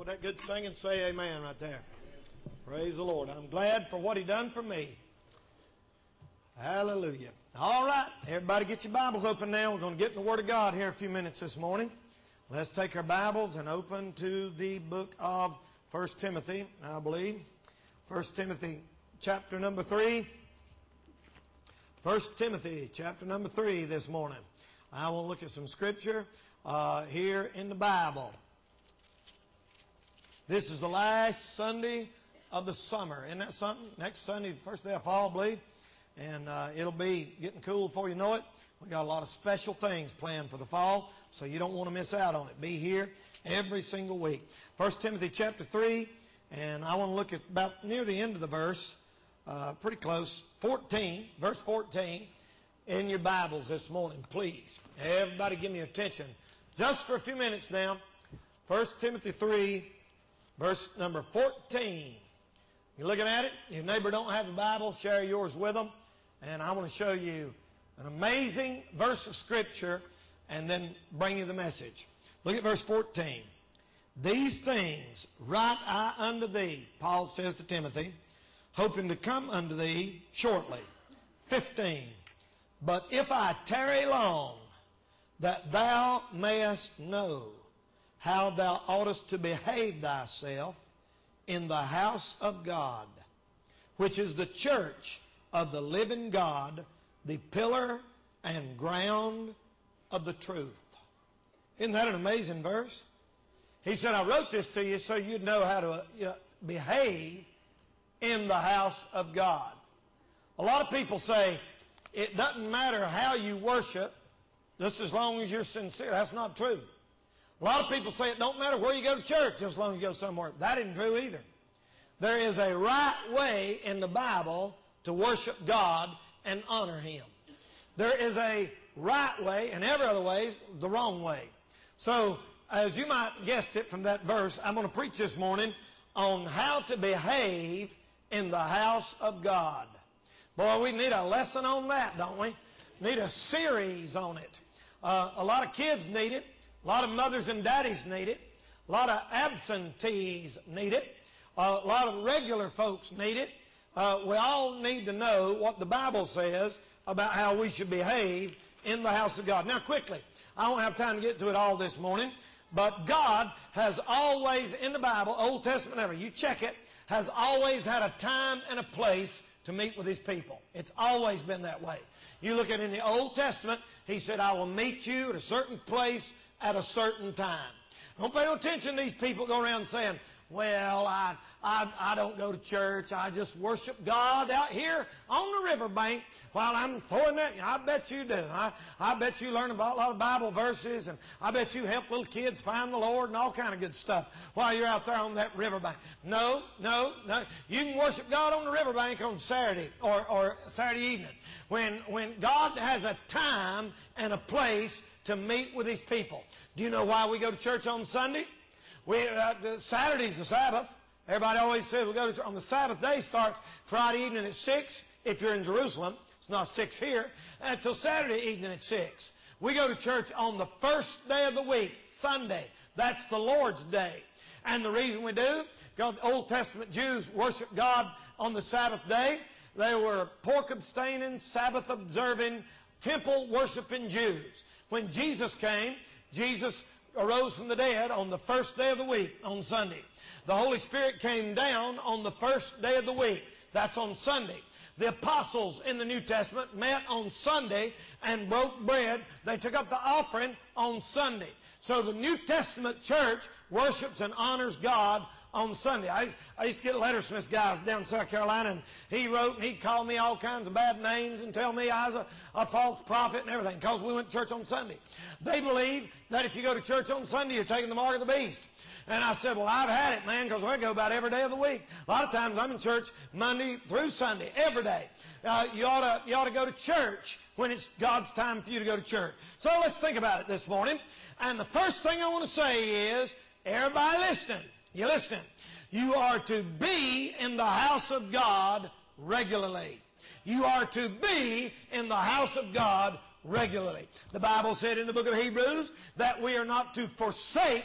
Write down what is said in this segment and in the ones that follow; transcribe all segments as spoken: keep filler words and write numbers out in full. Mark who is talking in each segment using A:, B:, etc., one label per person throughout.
A: that good singing, say amen right there. Praise the Lord. I'm glad for what He done for me. Hallelujah. All right. Everybody get your Bibles open now. We're going to get in the Word of God here in a few minutes this morning. Let's take our Bibles and open to the book of First Timothy, I believe. First Timothy chapter number three. First Timothy chapter number three this morning. I want to look at some scripture uh, here in the Bible. This is the last Sunday of the summer. Isn't that something? Next Sunday, first day of fall, I believe. And uh, it'll be getting cool before you know it. We got a lot of special things planned for the fall, so you don't want to miss out on it. Be here every single week. First Timothy chapter three, and I want to look at about near the end of the verse, uh, pretty close, fourteen, verse fourteen, in your Bibles this morning, please. Everybody give me attention. Just for a few minutes now. First Timothy three, verse number fourteen. You looking at it? If your neighbor don't have a Bible, share yours with them. And I want to show you an amazing verse of Scripture and then bring you the message. Look at verse fourteen. These things write I unto thee, Paul says to Timothy, hoping to come unto thee shortly. fifteen. But if I tarry long, that thou mayest know how thou oughtest to behave thyself in the house of God, which is the church of the living God, the pillar and ground of the truth. Isn't that an amazing verse? He said, I wrote this to you so you'd know how to uh, behave in the house of God. A lot of people say, it doesn't matter how you worship, just as long as you're sincere. That's not true. A lot of people say it don't matter where you go to church, just as long as you go somewhere. That isn't true either. There is a right way in the Bible to worship God and honor Him. There is a right way, and every other way is the wrong way. So, as you might have guessed it from that verse, I'm going to preach this morning on how to behave in the house of God. Boy, we need a lesson on that, don't we? Need a series on it. Uh, a lot of kids need it. A lot of mothers and daddies need it. A lot of absentees need it. Uh, a lot of regular folks need it. Uh, we all need to know what the Bible says about how we should behave in the house of God. Now, quickly, I don't have time to get to it all this morning, but God has always, in the Bible, Old Testament ever, you check it, has always had a time and a place to meet with His people. It's always been that way. You look at in the Old Testament, He said, I will meet you at a certain place at a certain time. Don't pay no attention to these people go around saying, well, I, I, I don't go to church. I just worship God out here on the riverbank while I'm throwing that. I bet you do. I, I bet you learn about a lot of Bible verses, and I bet you help little kids find the Lord and all kind of good stuff while you're out there on that riverbank. No, no, no. You can worship God on the riverbank on Saturday or, or Saturday evening when, when God has a time and a place to meet with His people. Do you know why we go to church on Sunday? We, uh, the Saturday's the Sabbath. Everybody always says we go to church on the Sabbath. Day starts Friday evening at six. If you're in Jerusalem, it's not six here. Until Saturday evening at six. We go to church on the first day of the week, Sunday. That's the Lord's Day. And the reason we do, because the Old Testament Jews worship God on the Sabbath day. They were pork abstaining, Sabbath observing, temple worshiping Jews. When Jesus came, Jesus arose from the dead on the first day of the week, on Sunday. The Holy Spirit came down on the first day of the week. That's on Sunday. The apostles in the New Testament met on Sunday and broke bread. They took up the offering on Sunday. So the New Testament church worships and honors God on Sunday. I, I used to get letters from this guy down in South Carolina, and he wrote and he'd call me all kinds of bad names and tell me I was a, a false prophet and everything because we went to church on Sunday. They believe that if you go to church on Sunday, you're taking the mark of the beast. And I said, well, I've had it, man, because I go about every day of the week. A lot of times I'm in church Monday through Sunday, every day. Uh, you ought to, you ought to go to church when it's God's time for you to go to church. So let's think about it this morning. And the first thing I want to say is, everybody listening, you listening, you are to be in the house of God regularly. You are to be in the house of God regularly. The Bible said in the book of Hebrews that we are not to forsake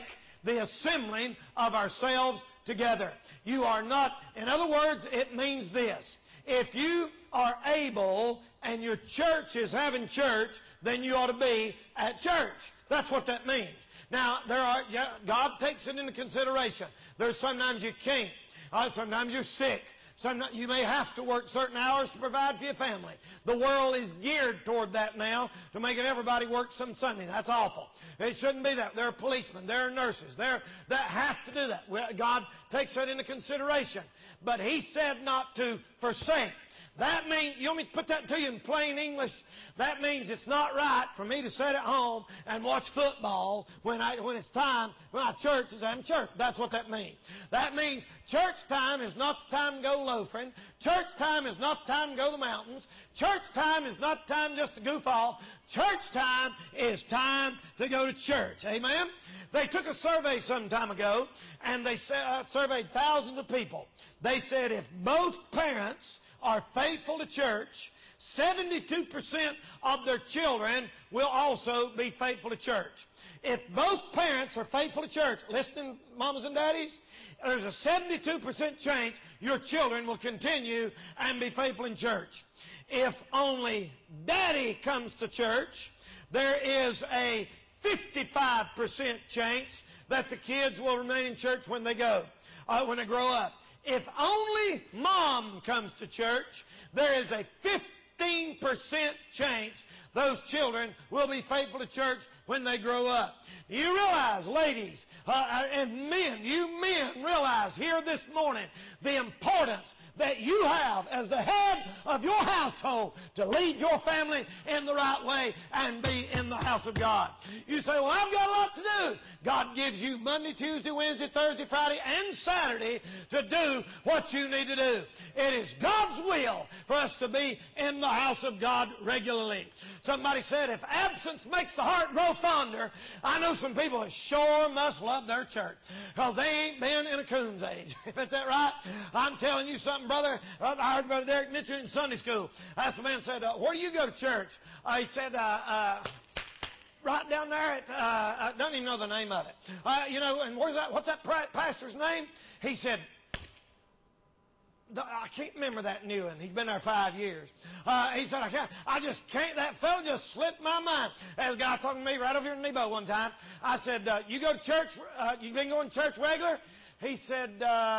A: the assembling of ourselves together. You are not, in other words, it means this. If you are able and your church is having church, then you ought to be at church. That's what that means. Now, there are, yeah, God takes it into consideration. There's sometimes you can't. Uh, sometimes you're sick. Sometimes you may have to work certain hours to provide for your family. The world is geared toward that now to making everybody work some Sunday. That's awful. It shouldn't be that. There are policemen. There are nurses. There that have to do that. God takes that into consideration. But He said not to forsake. That means, you want me to put that to you in plain English? That means it's not right for me to sit at home and watch football when I when it's time, when our church is having church. That's what that means. That means church time is not the time to go loafering. Church time is not the time to go to the mountains. Church time is not the time just to goof off. Church time is time to go to church. Amen? They took a survey some time ago, and they uh, surveyed thousands of people. They said if both parents are faithful to church, seventy-two percent of their children will also be faithful to church. If both parents are faithful to church, listen, mamas and daddies, there's a seventy-two percent chance your children will continue and be faithful in church. If only daddy comes to church, there is a fifty-five percent chance that the kids will remain in church when they go, uh, when they grow up. If only mom comes to church, there is a fifteen percent chance those children will be faithful to church when they grow up. You realize, ladies, uh, and men, you men realize here this morning the importance that you have as the head of your household to lead your family in the right way and be in the house of God. You say, well, I've got a lot to do. God gives you Monday, Tuesday, Wednesday, Thursday, Friday, and Saturday to do what you need to do. It is God's will for us to be in the house of God regularly. Somebody said, if absence makes the heart grow fonder, I know some people that sure must love their church because they ain't been in a coon's age. Isn't that right? I'm telling you something, brother. I heard Brother Derek mention in Sunday school. I asked the man, said, uh, where do you go to church? Uh, he said, uh, uh, right down there at, uh, I don't even know the name of it. Uh, you know, and where's that, what's that pastor's name? He said, I can't remember that new one. He's been there five years. Uh, he said, I can't, I just can't, that fellow just slipped my mind. There's a guy talking to me right over here in Nebo one time. I said, uh, you go to church, uh, you been going to church regular? He said,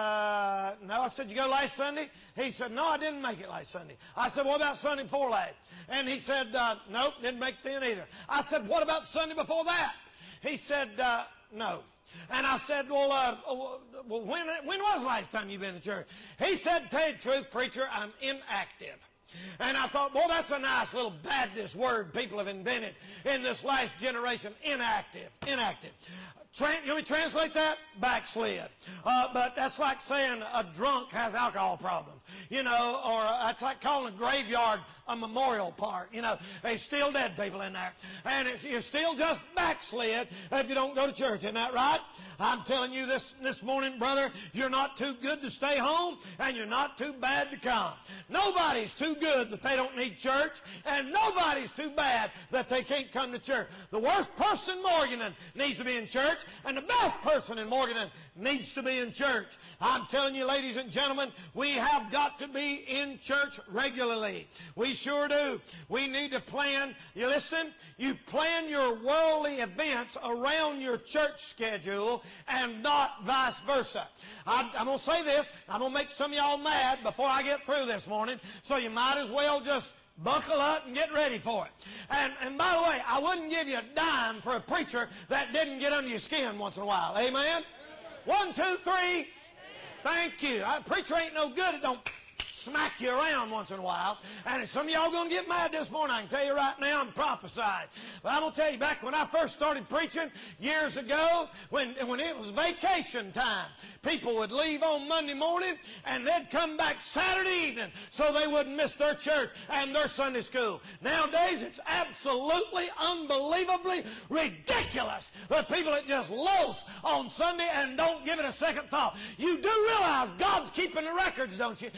A: uh, no. I said, you go last Sunday? He said, no, I didn't make it last Sunday. I said, what about Sunday before last? And he said, uh, nope, didn't make it then either. I said, what about Sunday before that? He said, uh, no. And I said, well, uh, well when, when was the last time you've been to church? He said, tell you the truth, preacher, I'm inactive. And I thought, well, that's a nice little Baptist word people have invented in this last generation, inactive, inactive. Tran- you want me to translate that? Backslid. Uh, but that's like saying a drunk has alcohol problems, you know, or uh, that's like calling a graveyard a memorial park. You know, there's still dead people in there. And if you're still just backslid if you don't go to church. Isn't that right? I'm telling you this, this morning, brother, you're not too good to stay home, and you're not too bad to come. Nobody's too good that they don't need church, and nobody's too bad that they can't come to church. The worst person in Morganton needs to be in church, and the best person in Morganton needs to be in church. I'm telling you, ladies and gentlemen, we have got to be in church regularly. We sure do. We need to plan. You listen? You plan your worldly events around your church schedule and not vice versa. I'm, I'm going to say this. I'm going to make some of y'all mad before I get through this morning, so you might as well just buckle up and get ready for it. And, and by the way, I wouldn't give you a dime for a preacher that didn't get under your skin once in a while. Amen? Amen. One, two, three. Amen. Thank you. A preacher ain't no good. It don't smack you around once in a while. And if some of y'all going to get mad this morning, I can tell you right now, I'm prophesying. But I'm going to tell you, back when I first started preaching years ago, when, when it was vacation time, people would leave on Monday morning and they'd come back Saturday evening so they wouldn't miss their church and their Sunday school. Nowadays, it's absolutely, unbelievably ridiculous that people that just loaf on Sunday and don't give it a second thought. You do realize God's keeping the records, don't you? Do you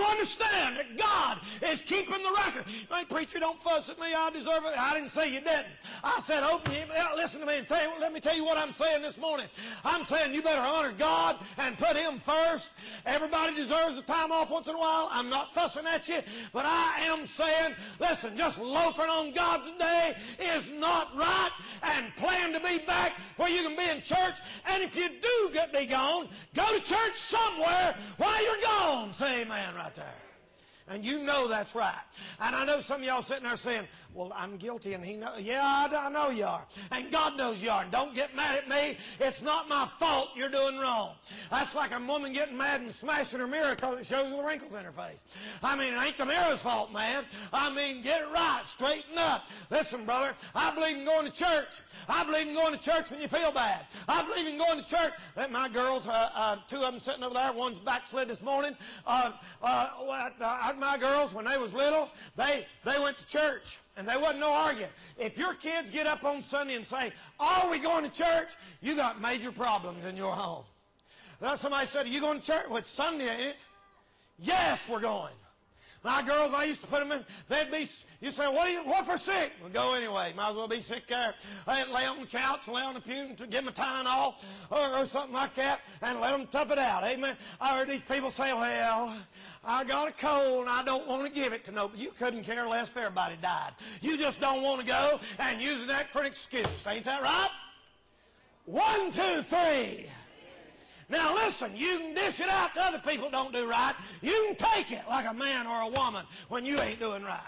A: understand that God is keeping the record. Hey, preacher, don't fuss at me. I deserve it. I didn't say you didn't. I said, open him. Listen to me and tell you, let me tell you what I'm saying this morning. I'm saying you better honor God and put Him first. Everybody deserves a time off once in a while. I'm not fussing at you, but I am saying, listen, just loafing on God's day is not right, and plan to be back where you can be in church. And if you do get be gone, go to church somewhere while you're gone. Say amen right there. And you know that's right. And I know some of y'all sitting there saying, well, I'm guilty, and he knows. Yeah, I, I know you are. And God knows you are. And don't get mad at me. It's not my fault you're doing wrong. That's like a woman getting mad and smashing her mirror because it shows the wrinkles in her face. I mean, it ain't the mirror's fault, man. I mean, get it right. Straighten up. Listen, brother, I believe in going to church. I believe in going to church when you feel bad. I believe in going to church. Let my girls, uh, uh, two of them sitting over there, one's backslid this morning. Uh, uh, uh, my girls, when they was little, they, they went to church, and there wasn't no arguing. If your kids get up on Sunday and say, are we going to church? You got major problems in your home. Now somebody said, are you going to church? Well, it's Sunday, ain't it? Yes, we're going. My girls, I used to put them in, they'd be, you say, what, are you, what for sick? Well, go anyway. Might as well be sick there. I'd lay on the couch, lay on the pew, and give them a Tylenol or, or something like that, and let them tough it out. Amen. I heard these people say, well, I got a cold, and I don't want to give it to nobody. You couldn't care less if everybody died. You just don't want to go and using that for an excuse. Ain't that right? One, two, three. Now listen, you can dish it out to other people don't do right. You can take it like a man or a woman when you ain't doing right.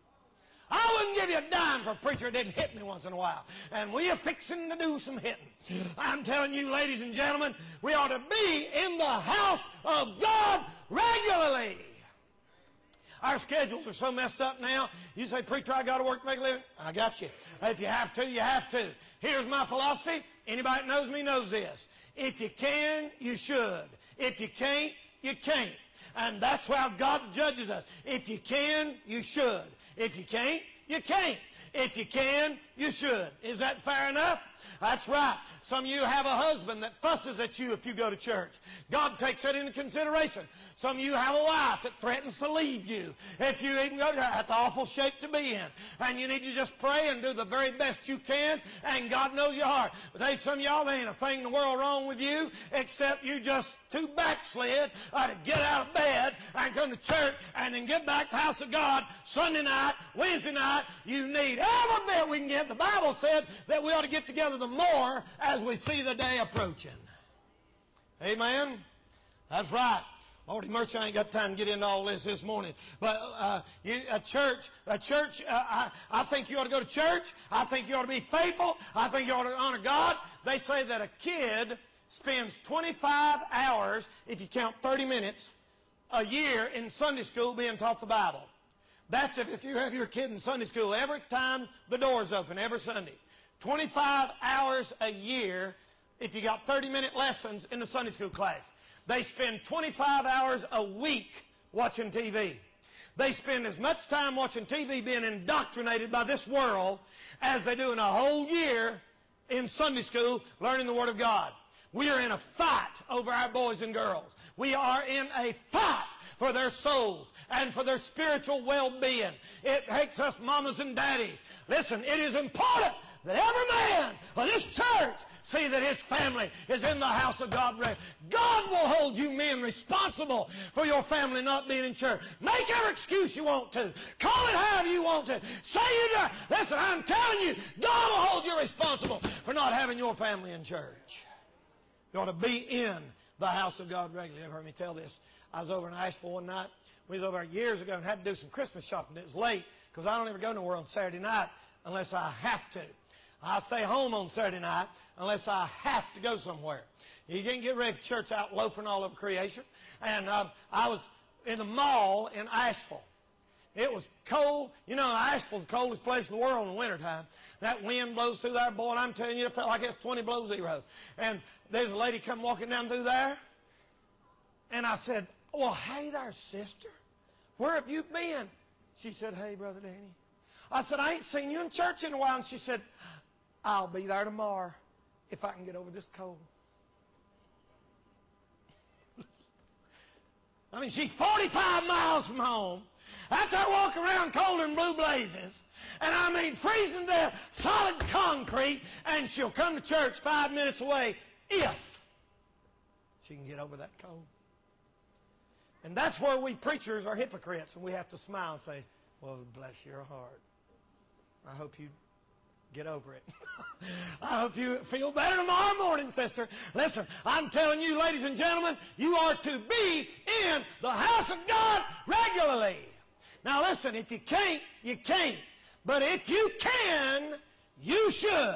A: I wouldn't give you a dime for a preacher that didn't hit me once in a while. And we are fixing to do some hitting. I'm telling you, ladies and gentlemen, we ought to be in the house of God regularly. Our schedules are so messed up now. You say, preacher, I got to work to make a living. I got you. If you have to, you have to. Here's my philosophy. Anybody that knows me knows this. If you can, you should. If you can't, you can't. And that's how God judges us. If you can, you should. If you can't, you can't. If you can, you should. Is that fair enough? That's right. Some of you have a husband that fusses at you if you go to church. God takes that into consideration. Some of you have a wife that threatens to leave you if you even go to church. That's an awful shape to be in. And you need to just pray and do the very best you can, and God knows your heart. But there's some of y'all, there ain't a thing in the world wrong with you except you just too backslid uh, to get out of bed and come to church and then get back to the house of God Sunday night, Wednesday night. You need every bit we can get. The Bible said that we ought to get together the more as we see the day approaching. Amen? That's right. Lord mercy, I ain't got time to get into all this this morning. But uh, you, a church, a church, uh, I, I think you ought to go to church. I think you ought to be faithful. I think you ought to honor God. They say that a kid spends twenty-five hours, if you count thirty minutes, a year in Sunday school being taught the Bible. That's if, if you have your kid in Sunday school every time the door's open, every Sunday. twenty-five hours a year if you got thirty minute lessons in the Sunday school class. They spend twenty-five hours a week watching T V. They spend as much time watching T V being indoctrinated by this world as they do in a whole year in Sunday school learning the Word of God. We are in a fight over our boys and girls. We are in a fight for their souls and for their spiritual well-being. It takes us mamas and daddies. Listen, it is important that every man of this church see that his family is in the house of God. God will hold you men responsible for your family not being in church. Make every excuse you want to. Call it however you want to. Say you do. Listen, I'm telling you, God will hold you responsible for not having your family in church. You ought to be in the house of God regularly. You ever heard me tell this? I was over in Asheville one night. We was over there years ago and had to do some Christmas shopping. It was late because I don't ever go nowhere on Saturday night unless I have to. I stay home on Saturday night unless I have to go somewhere. You can't get ready for church out loafing all over creation. And uh, I was in the mall in Asheville. It was cold. You know, Asheville's the coldest place in the world in the wintertime. That wind blows through there, boy, and I'm telling you, it felt like it's twenty below zero. And there's a lady come walking down through there. And I said, well, hey there, sister. Where have you been? She said, hey, Brother Danny. I said, I ain't seen you in church in a while. And she said, I'll be there tomorrow if I can get over this cold. I mean, she's forty-five miles from home. Out there walking around cold and blue blazes. And I mean, freezing to death, solid concrete, and she'll come to church five minutes away if she can get over that cold. And that's where we preachers are hypocrites, and we have to smile and say, well, bless your heart. I hope you get over it. I hope you feel better tomorrow morning, sister. Listen, I'm telling you, ladies and gentlemen, you are to be in the house of God regularly. Now listen, if you can't, you can't. But if you can, you should.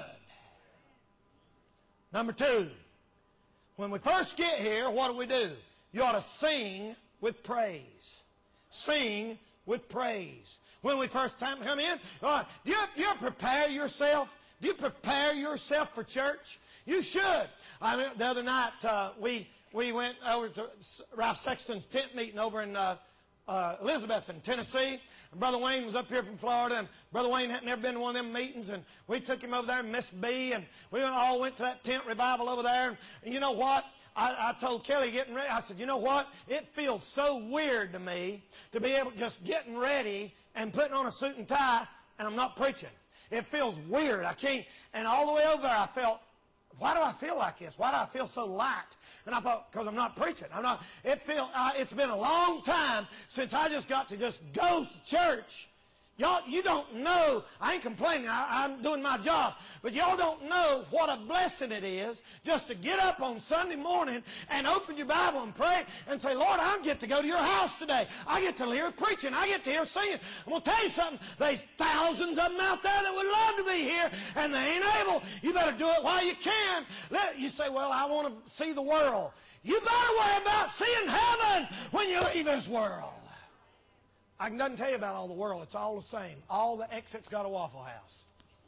A: Number two, when we first get here, what do we do? You ought to sing with praise. Sing with praise. When we first time come in, uh, do, you, do you prepare yourself? Do you prepare yourself for church? You should. I mean, the other night, uh, we we went over to Ralph Sexton's tent meeting over in uh, uh, Elizabeth in Tennessee. And Brother Wayne was up here from Florida, and Brother Wayne had never been to one of them meetings, and we took him over there and Miss B, and we all went to that tent revival over there. And, and you know what? I, I told Kelly getting ready, I said, you know what? It feels so weird to me to be able to just getting ready and putting on a suit and tie, and I'm not preaching. It feels weird. I can't. And all the way over there, I felt, why do I feel like this? Why do I feel so light? And I thought, because I'm not preaching. I'm not. It feel. Uh, it's been a long time since I just got to just go to church. Y'all, you don't know. I ain't complaining. I, I'm doing my job. But y'all don't know what a blessing it is just to get up on Sunday morning and open your Bible and pray and say, Lord, I get to go to your house today. I get to hear preaching. I get to hear singing. I'm going to tell you something. There's thousands of them out there that would love to be here, and they ain't able. You better do it while you can. Let, you say, well, I want to see the world. You better worry about seeing heaven when you leave this world. I can doesn't tell you about all the world. It's all the same. All the exits got a Waffle House.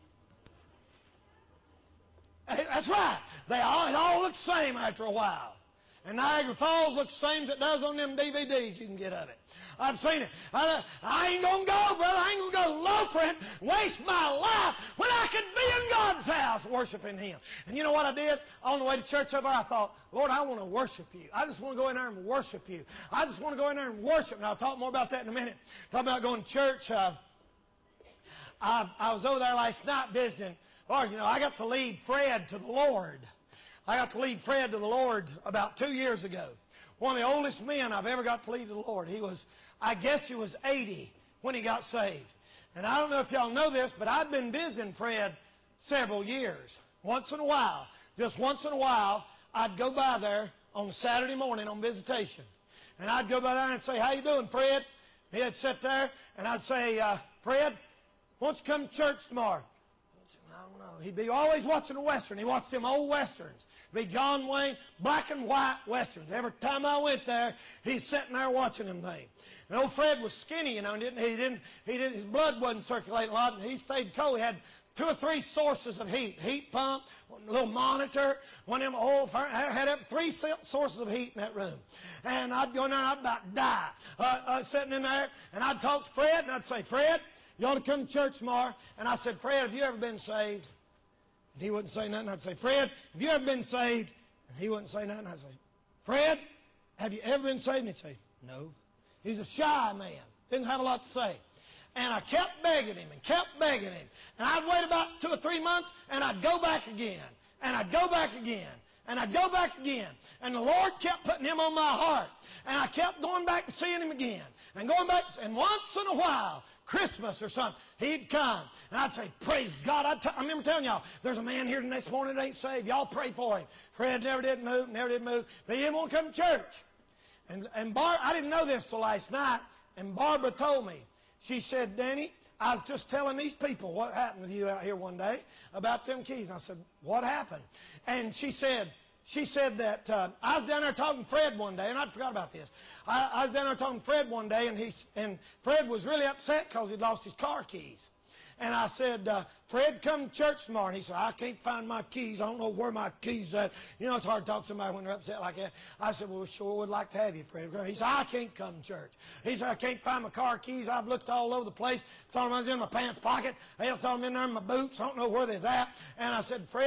A: That's right. They all, it all looks the same after a while. And Niagara Falls looks the same as it does on them D V Ds you can get of it. I've seen it. I, I ain't going to go, brother. I ain't going to go loafering, waste my life when I could be in God's house worshiping Him. And you know what I did? On the way to church over there, I thought, Lord, I want to worship you. I just want to go in there and worship you. I just want to go in there and worship. And I'll talk more about that in a minute. Talk about going to church. Uh, I, I was over there last night visiting. Lord, you know, I got to lead Fred to the Lord. I got to lead Fred to the Lord about two years ago. One of the oldest men I've ever got to lead to the Lord. He was, I guess he was eighty when he got saved. And I don't know if y'all know this, but I've been visiting Fred several years. Once in a while, just once in a while, I'd go by there on Saturday morning on visitation. And I'd go by there and say, how you doing, Fred? He'd sit there, and I'd say, uh, Fred, why don't you come to church tomorrow? I don't know. He'd be always watching a Western. He watched them old Westerns. It'd be John Wayne, black and white Westerns. Every time I went there, he's sitting there watching them things. And old Fred was skinny, you know, and didn't, he didn't, he didn't, his blood wasn't circulating a lot, and he stayed cold. He had two or three sources of heat. Heat pump, a little monitor, one of them old, had three sources of heat in that room. And I'd go in there and I'd about die, uh, uh, sitting in there, and I'd talk to Fred, and I'd say, Fred, you ought to come to church tomorrow. And I said, Fred, have you ever been saved? And he wouldn't say nothing. I'd say, Fred, have you ever been saved? And he wouldn't say nothing. I'd say, Fred, have you ever been saved? And he'd say, no. He's a shy man. Didn't have a lot to say. And I kept begging him and kept begging him. And I'd wait about two or three months, and I'd go back again. And I'd go back again. And I'd go back again. And the Lord kept putting him on my heart. And I kept going back and seeing him again. And going back, and once in a while, Christmas or something, he'd come. And I'd say, praise God. I'd t- I remember telling y'all, there's a man here next morning that ain't saved. Y'all pray for him. Fred never did move, never did move. But he didn't want to come to church. And, and Bar- I didn't know this till last night. And Barbara told me. She said, Danny, I was just telling these people what happened with you out here one day about them keys. And I said, what happened? And she said, She said that uh, I was down there talking to Fred one day, and I forgot about this. I, I was down there talking to Fred one day, and he and Fred was really upset because he'd lost his car keys. And I said, uh, Fred, come to church tomorrow. And he said, I can't find my keys. I don't know where my keys are. You know, it's hard to talk to somebody when they're upset like that. I said, well, sure would like to have you, Fred. He said, I can't come to church. He said, I can't find my car keys. I've looked all over the place. Told him I was in my pants pocket. Hell, told him in there in my boots. I don't know where they're at. And I said, Fred,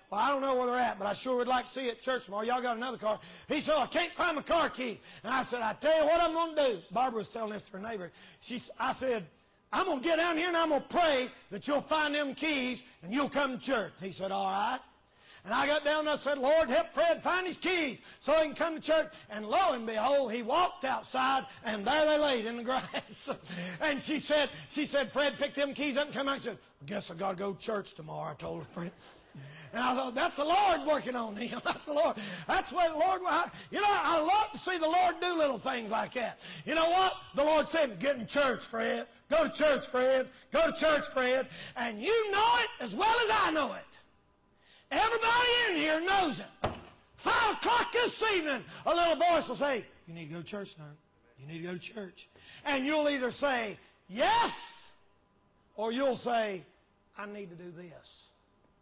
A: Well, I don't know where they're at, but I sure would like to see it at church tomorrow. Y'all got another car. He said, oh, I can't find my car key. And I said, I tell you what I'm going to do. Barbara was telling this to her neighbor. She, I said, I'm going to get down here and I'm going to pray that you'll find them keys and you'll come to church. He said, all right. And I got down and I said, Lord, help Fred find his keys so he can come to church. And lo and behold, he walked outside, and there they laid in the grass. And she said, she said, Fred picked them keys up and come out and said, I guess I got to go to church tomorrow, I told her, Fred. And I thought, that's the Lord working on him. That's the Lord. That's what the Lord, you know, I love to see the Lord do little things like that. You know what? The Lord said, get in church, Fred. Go to church, Fred. Go to church, Fred. And you know it as well as I know it. Everybody in here knows it. Five o'clock this evening, a little voice will say, you need to go to church now. You need to go to church. And you'll either say, yes, or you'll say, I need to do this.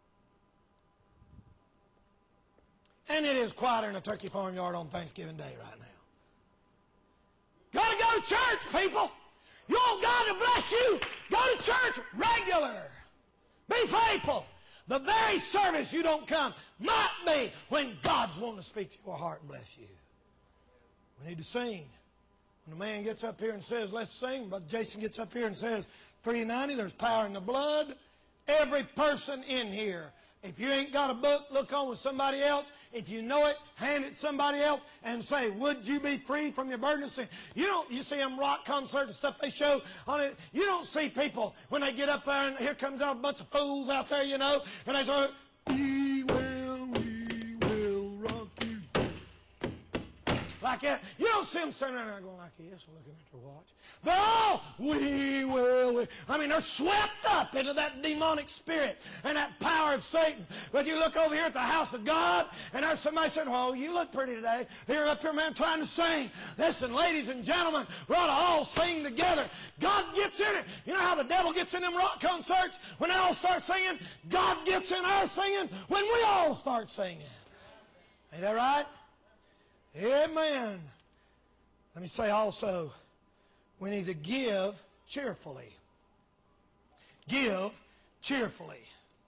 A: And it is quieter in a turkey farm yard on Thanksgiving Day right now. Got to go to church, people. You want God to bless you? Go to church regular. Be faithful. The very service you don't come might be when God's wanting to speak to your heart and bless you. We need to sing. When the man gets up here and says, let's sing, Brother Jason gets up here and says, three ninety, there's power in the blood. Every person in here, if you ain't got a book, look on with somebody else. If you know it, hand it to somebody else and say, would you be free from your burden of sin? You don't, you see them rock concerts and stuff they show on it. You don't see people when they get up there and here comes out a bunch of fools out there, you know, and they say, we will, we will rock you. Like that. You don't see them standing there going like this and looking at their watch. They're all, we will. We. I mean, they're swept up into that demonic spirit and that power of Satan. But you look over here at the house of God, and there's somebody saying, oh, you look pretty today. Here up here, man, trying to sing. Listen, ladies and gentlemen, we ought to all sing together. God gets in it. You know how the devil gets in them rock concerts? When they all start singing, God gets in our singing when we all start singing. Ain't that right? Amen. Let me say also, we need to give cheerfully. Give cheerfully.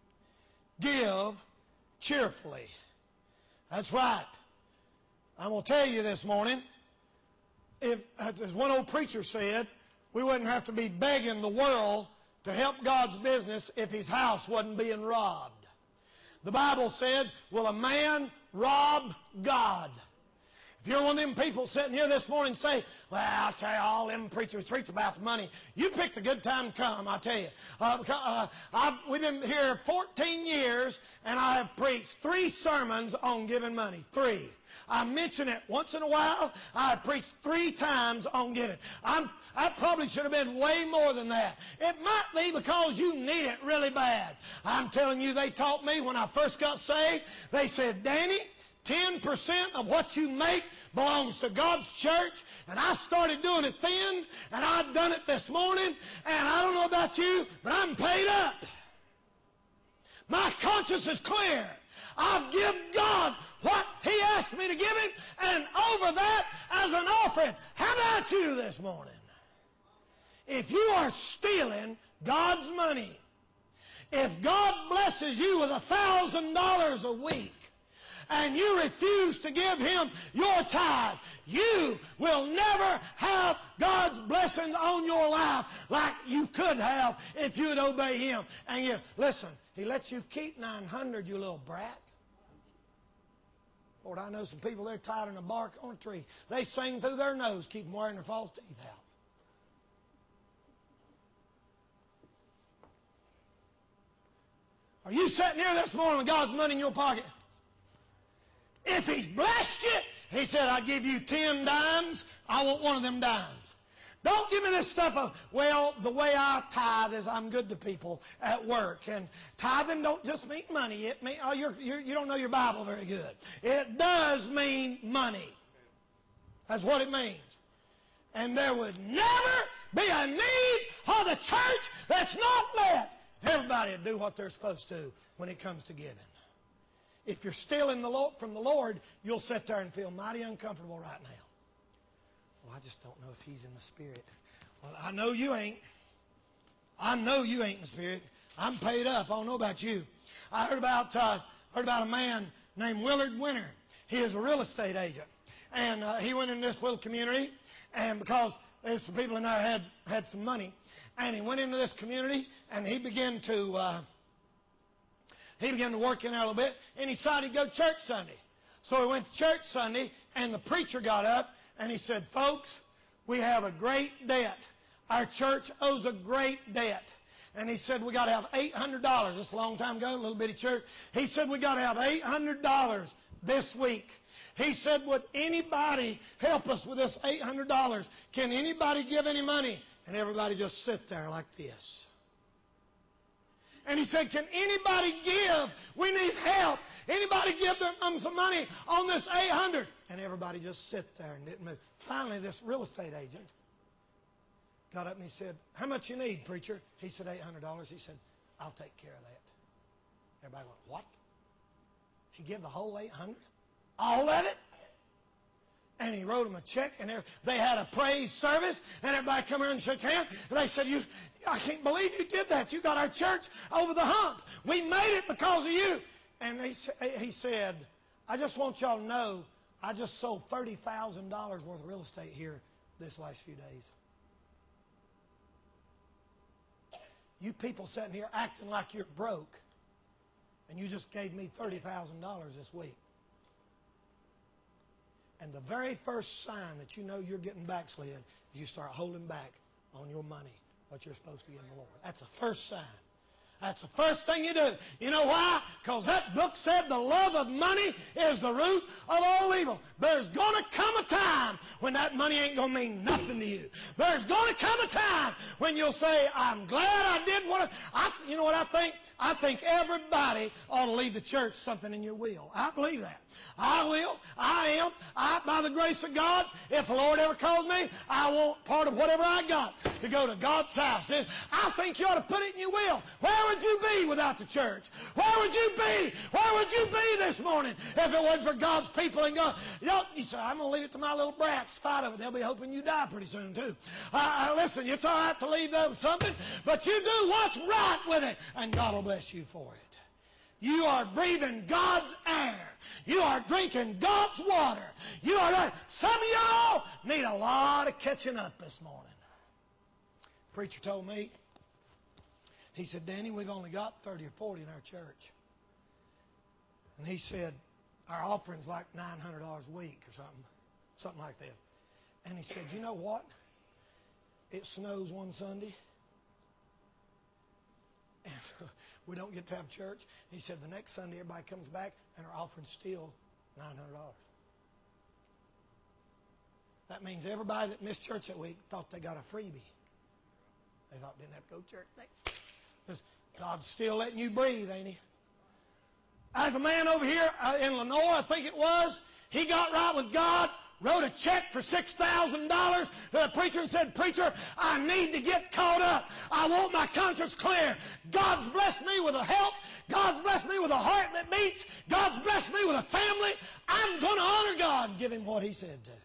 A: Give cheerfully. That's right. I'm going to tell you this morning, if, as one old preacher said, we wouldn't have to be begging the world to help God's business if his house wasn't being robbed. The Bible said, will a man rob God? If you're one of them people sitting here this morning and say, well, I'll tell you, all them preachers preach about the money. You picked a good time to come, I'll tell you. Uh, uh, I've, we've been here fourteen years, and I have preached three sermons on giving money. Three. I mention it once in a while. I have preached three times on giving. I'm, I probably should have been way more than that. It might be because you need it really bad. I'm telling you, they taught me when I first got saved, they said, Danny, ten percent of what you make belongs to God's church. And I started doing it then, and I've done it this morning, and I don't know about you, but I'm paid up. My conscience is clear. I've given God what He asked me to give Him, and over that as an offering. How about you this morning? If you are stealing God's money, if God blesses you with a thousand dollars a week, and you refuse to give Him your tithe, you will never have God's blessings on your life like you could have if you would obey Him. And you, listen, He lets you keep nine hundred, you little brat. Lord, I know some people, they're tied in a bark on a tree. They sing through their nose, keep them wearing their false teeth out. Are you sitting here this morning with God's money in your pocket? If He's blessed you, He said, I give you ten dimes, I want one of them dimes. Don't give me this stuff of, well, the way I tithe is I'm good to people at work. And tithing don't just mean money. It mean, oh, you're, you're, you don't know your Bible very good. It does mean money. That's what it means. And there would never be a need of the church that's not met. Everybody would do what they're supposed to when it comes to giving. If you're stealing the Lord, from the Lord, you'll sit there and feel mighty uncomfortable right now. Well, I just don't know if He's in the Spirit. Well, I know you ain't. I know you ain't in the Spirit. I'm paid up. I don't know about you. I heard about uh, heard about a man named Willard Winter. He is a real estate agent. And uh, he went in this little community, and because there's some people in there had had some money, and he went into this community, and he began to uh, he began to work in there a little bit, and he decided to go to church Sunday. So he went to church Sunday, and the preacher got up, and he said, "Folks, we have a great debt. Our church owes a great debt." And he said, "We got to have eight hundred dollars. This is a long time ago, a little bitty church. He said, "We got to have eight hundred dollars this week." He said, "Would anybody help us with this eight hundred dollars? Can anybody give any money?" And everybody just sit there like this. And he said, "Can anybody give? We need help. Anybody give them um, some money on this eight hundred dollars? And everybody just sit there and didn't move. Finally, this real estate agent got up and he said, "How much you need, preacher?" He said, eight hundred dollars. He said, "I'll take care of that." Everybody went, "What? He gave the whole eight hundred dollars? All of it?" And he wrote them a check, and they had a praise service, and everybody come here and shook hands. And they said, "You, I can't believe you did that. You got our church over the hump. We made it because of you." And he, he said, "I just want y'all to know, I just sold thirty thousand dollars worth of real estate here this last few days. You people sitting here acting like you're broke, and you just gave me thirty thousand dollars this week. And the very first sign that you know you're getting backslid is you start holding back on your money, what you're supposed to give the Lord. That's the first sign. That's the first thing you do. You know why? Because that book said the love of money is the root of all evil. There's going to come a time when that money ain't going to mean nothing to you. There's going to come a time when you'll say, "I'm glad I did what I, I you know what I think? I think everybody ought to leave the church something in your will." I believe that. I will. I am. I, by the grace of God, if the Lord ever calls me, I want part of whatever I got to go to God's house. I think you ought to put it in your will. Where would you be without the church? Where would you be? Where would you be this morning if it wasn't for God's people and God? You know, you say, "I'm going to leave it to my little brats to fight over it. They'll be hoping you die pretty soon, too." Uh, uh, listen, it's all right to leave them something, but you do what's right with it, and God will bless you for it. You are breathing God's air. You are drinking God's water. You are. Some of y'all need a lot of catching up this morning. Preacher told me, he said, "Danny, we've only got thirty or forty in our church." And he said, "Our offering's like nine hundred dollars a week or something, something like that." And he said, "You know what? It snows one Sunday, and we don't get to have church." He said, "The next Sunday everybody comes back and our offering's still nine hundred dollars. That means everybody that missed church that week thought they got a freebie. They thought they didn't have to go to church. Because God's still letting you breathe, ain't He? There's a man over here in Lenore, I think it was. He got right with God, wrote a check for six thousand dollars to the preacher and said, "Preacher, I need to get caught up. I want my conscience clear. God's blessed me with a help. God's blessed me with a heart that beats. God's blessed me with a family. I'm going to honor God and give Him what He said to."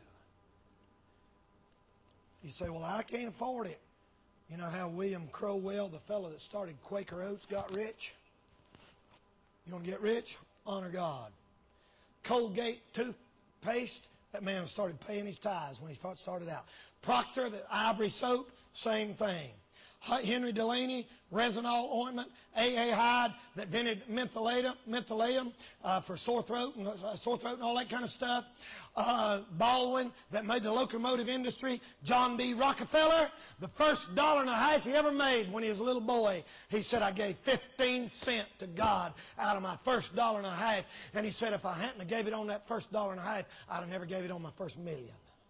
A: You say, "Well, I can't afford it." You know how William Crowell, the fellow that started Quaker Oats, got rich? You want to get rich? Honor God. Colgate toothpaste, that man started paying his tithes when he started out. Procter, the ivory soap, same thing. Henry Delaney, resinol ointment. A A Hyde, that invented mentholatum, mentholatum uh, for sore throat and uh, sore throat and all that kind of stuff. Uh, Baldwin, that made the locomotive industry. John D. Rockefeller, the first dollar and a half he ever made when he was a little boy, he said, "I gave fifteen cents to God out of my first dollar and a half." And he said, "If I hadn't have gave it on that first dollar and a half, I'd have never gave it on my first million."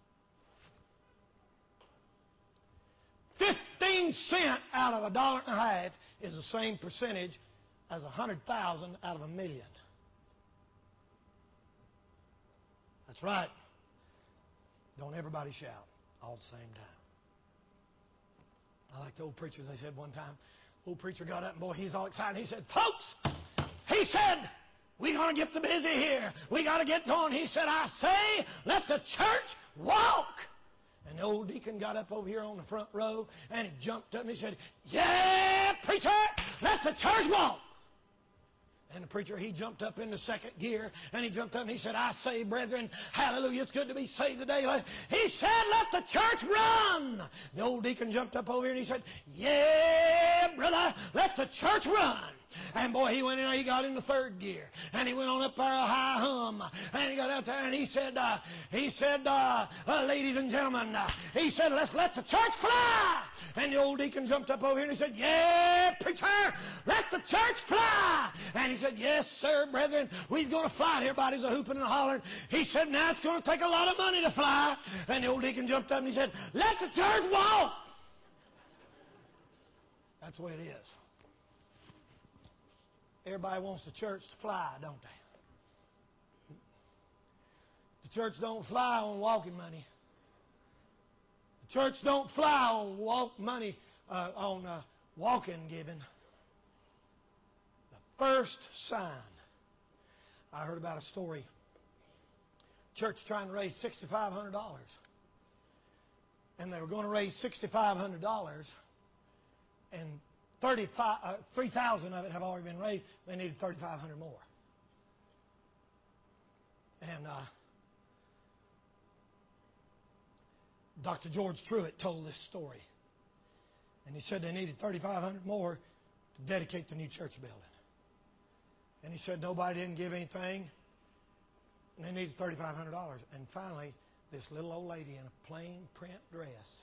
A: Fifteen cents out of a dollar and a half is the same percentage as a hundred thousand out of a million. That's right. Don't everybody shout all at the same time. I like the old preachers. They said one time, old preacher got up and boy, he's all excited. He said, "Folks," he said, "we're going to get the busy here. We got to get going." He said, "I say, let the church walk." And the old deacon got up over here on the front row, and he jumped up and he said, "Yeah, preacher, let the church walk." And the preacher, he jumped up into second gear, and he jumped up and he said, I say, brethren, hallelujah, it's good to be saved today. He said, let the church run. The old deacon jumped up over here and he said, yeah, brother, let the church run. And boy, he went in, he got into third gear, and he went on up there a high hum, and he got out there and he said, uh, he said, uh, uh, ladies and gentlemen, uh, he said, let's let the church fly. And the old deacon jumped up over here and he said, yeah, preacher, let the church fly. And he said, yes, sir, brethren, we's going to fly. And everybody's a hooping and a hollering. He said, now it's going to take a lot of money to fly. And the old deacon jumped up and he said, let the church walk. That's the way it is. Everybody wants the church to fly, don't they? The church don't fly on walking money. The church don't fly on walk money, uh, on uh, walking giving. The first sign. I heard about a story. Church trying to raise six thousand five hundred dollars. And they were going to raise six thousand five hundred dollars. And thirty-five, uh, three thousand of it have already been raised. They needed three thousand five hundred more. And uh, Doctor George Truett told this story. And he said they needed three thousand five hundred more to dedicate the new church building. And he said nobody didn't give anything. And they needed three thousand five hundred dollars. And finally, this little old lady in a plain print dress,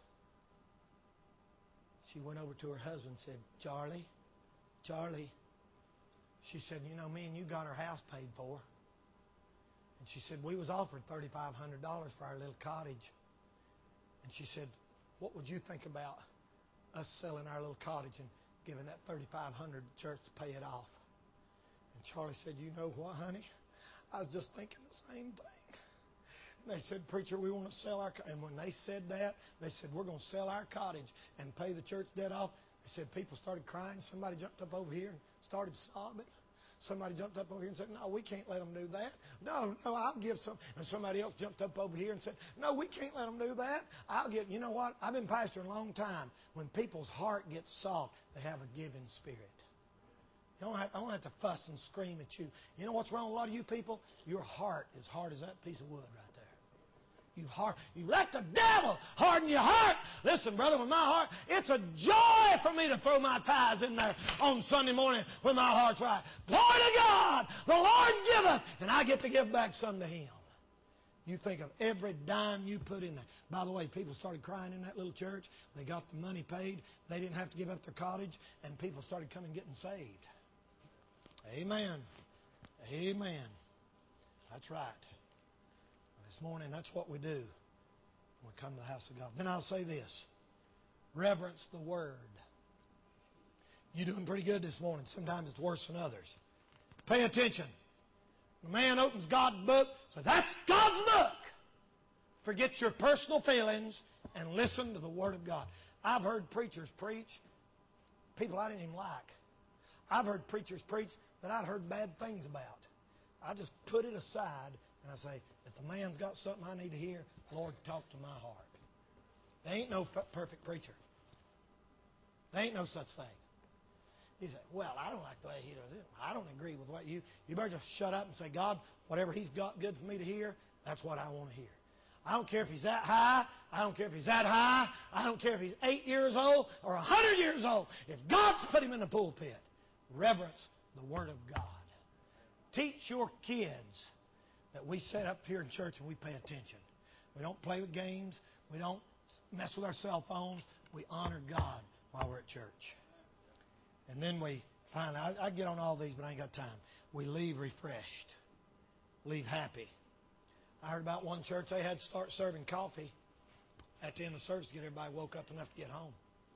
A: she went over to her husband and said, Charlie, Charlie, she said, you know, me and you got our house paid for. And she said, we was offered three thousand five hundred dollars for our little cottage. And she said, what would you think about us selling our little cottage and giving that three thousand five hundred dollars to church to pay it off? And Charlie said, you know what, honey? I was just thinking the same thing. And they said, preacher, we want to sell our cottage. And when they said that, they said, we're going to sell our cottage and pay the church debt off. They said people started crying. Somebody jumped up over here and started sobbing. Somebody jumped up over here and said, no, we can't let them do that. No, no, I'll give some. And somebody else jumped up over here and said, no, we can't let them do that. I'll give. You know what? I've been pastoring a long time. When people's heart gets soft, they have a giving spirit. You don't have, I don't have to fuss and scream at you. You know what's wrong with a lot of you people? Your heart is hard as that piece of wood right there. You hard, you let the devil harden your heart. Listen, brother, with my heart, it's a joy for me to throw my tithes in there on Sunday morning when my heart's right. Glory to God, the Lord giveth, and I get to give back some to Him. You think of every dime you put in there. By the way, people started crying in that little church. They got the money paid. They didn't have to give up their cottage, and people started coming getting saved. Amen. Amen. That's right. This morning, that's what we do when we come to the house of God. Then I'll say this. Reverence the Word. You're doing pretty good this morning. Sometimes it's worse than others. Pay attention. When a man opens God's book, say, that's God's book. Forget your personal feelings and listen to the Word of God. I've heard preachers preach, people I didn't even like. I've heard preachers preach that I'd heard bad things about. I just put it aside and I say, if the man's got something I need to hear, Lord, talk to my heart. There ain't no f- perfect preacher. There ain't no such thing. You say, well, I don't like the way he does it. I don't agree with what you... You better just shut up and say, God, whatever He's got good for me to hear, that's what I want to hear. I don't care if He's that high. I don't care if He's that high. I don't care if He's eight years old or a hundred years old. If God's put Him in the pulpit, reverence the Word of God. Teach your kids that we sit up here in church and we pay attention. We don't play with games. We don't mess with our cell phones. We honor God while we're at church. And then we finally, I, I get on all these, but I ain't got time. We leave refreshed. Leave happy. I heard about one church, they had to start serving coffee at the end of the service to get everybody woke up enough to get home.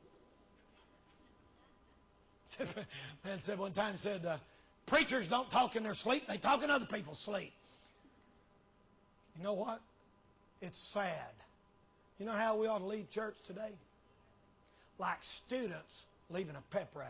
A: Man said one time, said, uh, preachers don't talk in their sleep. They talk in other people's sleep. You know what? It's sad. You know how we ought to leave church today? Like students leaving a pep rally.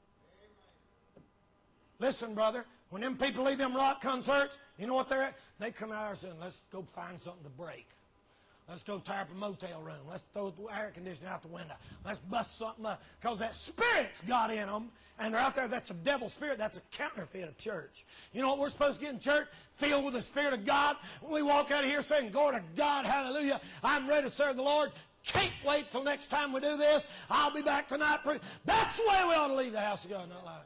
A: Listen, brother, when them people leave them rock concerts, you know what they're at? They come out and say, let's go find something to break. Let's go tear up a motel room. Let's throw the air conditioner out the window. Let's bust something up. Because that spirit's got in them, and they're out there. That's a devil spirit. That's a counterfeit of church. You know what we're supposed to get in church? Filled with the Spirit of God. When we walk out of here saying, glory to God, hallelujah, I'm ready to serve the Lord. Can't wait till next time we do this. I'll be back tonight. That's the way we ought to leave the house of God. Not like,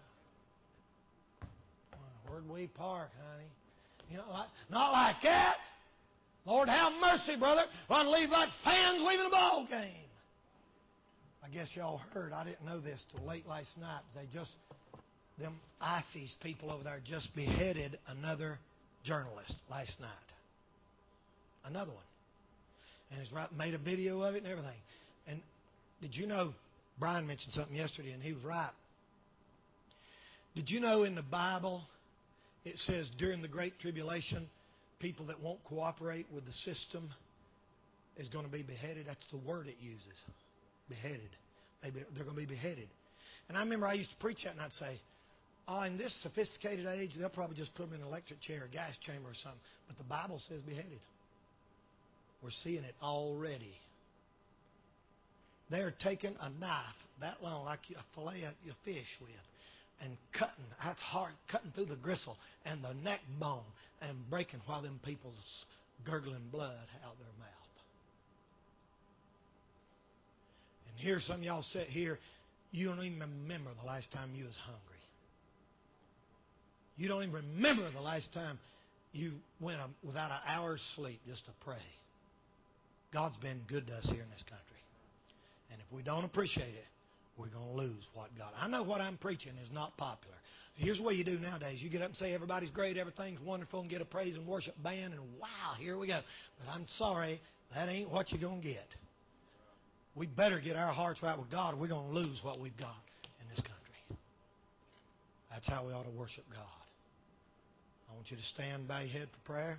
A: where'd we park, honey? You know, like, not like that. Lord, have mercy, brother. We're going to leave like fans leaving a ball game. I guess y'all heard. I didn't know this till late last night. They just, them ISIS people over there just beheaded another journalist last night. Another one. And he's right, made a video of it and everything. And did you know, Brian mentioned something yesterday and he was right. Did you know in the Bible it says during the Great Tribulation, people that won't cooperate with the system is going to be beheaded? That's the word it uses. Beheaded. They be, they're going to be beheaded. And I remember I used to preach that and I'd say, oh, in this sophisticated age, they'll probably just put them in an electric chair or gas chamber or something. But the Bible says beheaded. We're seeing it already. They're taking a knife that long, like a fillet of your fish with, and cutting, that's hard, cutting through the gristle and the neck bone and breaking while them people's gurgling blood out of their mouth. And here some of y'all sit here, you don't even remember the last time you was hungry. You don't even remember the last time you went without an hour's sleep just to pray. God's been good to us here in this country. And if we don't appreciate it, we're going to lose what God... I know what I'm preaching is not popular. Here's what you do nowadays. You get up and say everybody's great, everything's wonderful, and get a praise and worship band, and wow, here we go. But I'm sorry, that ain't what you're going to get. We better get our hearts right with God or we're going to lose what we've got in this country. That's how we ought to worship God. I want you to stand, bow your head for prayer.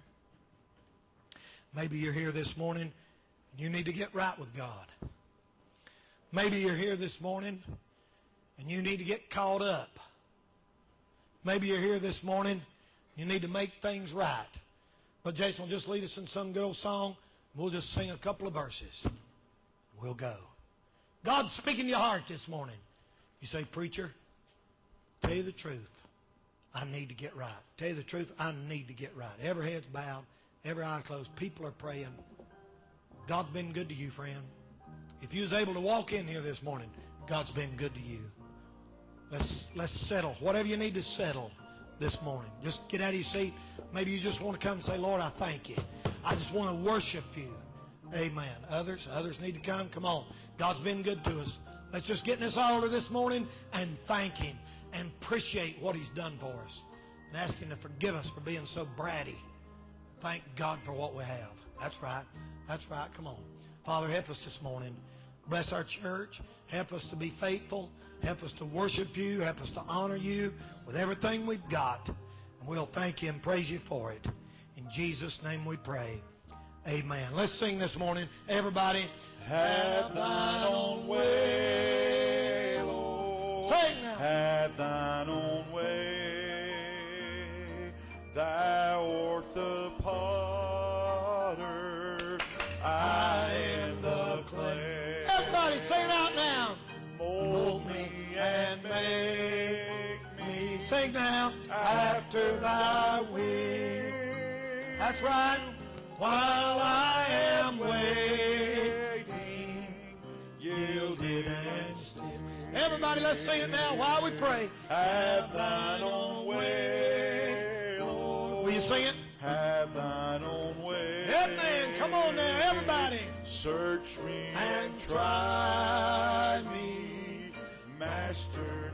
A: Maybe you're here this morning and you need to get right with God. Maybe you're here this morning and you need to get caught up. Maybe you're here this morning and you need to make things right. But Jason will just lead us in some good old song. We'll just sing a couple of verses. We'll go. God's speaking to your heart this morning. You say, preacher, tell you the truth. I need to get right. Tell you the truth, I need to get right. Every head's bowed, every eye closed. People are praying. God's been good to you, friend. If you was able to walk in here this morning, God's been good to you. Let's let's settle. Whatever you need to settle this morning. Just get out of your seat. Maybe you just want to come and say, Lord, I thank you. I just want to worship you. Amen. Others, others need to come. Come on. God's been good to us. Let's just get in this altar this morning and thank Him and appreciate what He's done for us. And ask Him to forgive us for being so bratty. Thank God for what we have. That's right. That's right. Come on. Father, help us this morning. Bless our church. Help us to be faithful. Help us to worship you. Help us to honor you with everything we've got. And we'll thank you and praise you for it. In Jesus' name we pray. Amen. Let's sing this morning. Everybody.
B: Have thine own way, Lord.
A: Sing now.
B: Have thine own way. Thou art the potter. I am the clay.
A: Everybody sing it out now.
B: Mold me and make me.
A: Sing now.
B: After thy will.
A: That's right.
B: While I am waiting, yielded and still.
A: Everybody, let's sing it now while we pray.
B: Have thine own way, Lord.
A: Will you sing it?
B: Have thine own way.
A: Amen. Come on now, everybody.
B: Search me and try me, Master,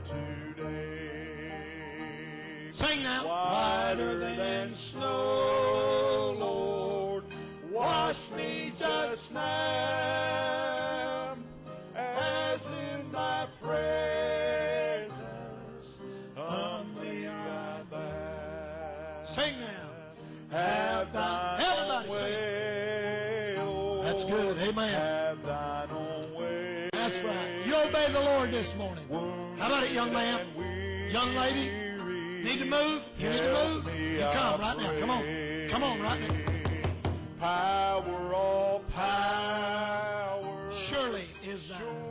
B: today.
A: Sing now.
B: Whiter than snow, Lord, wash me just now, as in thy presence humbly I bow.
A: Sing now.
B: Have thine
A: Everybody
B: own
A: sing.
B: way, Lord.
A: That's good. Amen.
B: Have thine own way.
A: That's right. You obey the Lord this morning. How about it, young man? Young lady? Need to move? You need to move? You come right now. Come on. Come on right now.
B: power, all power.
A: Surely is thine.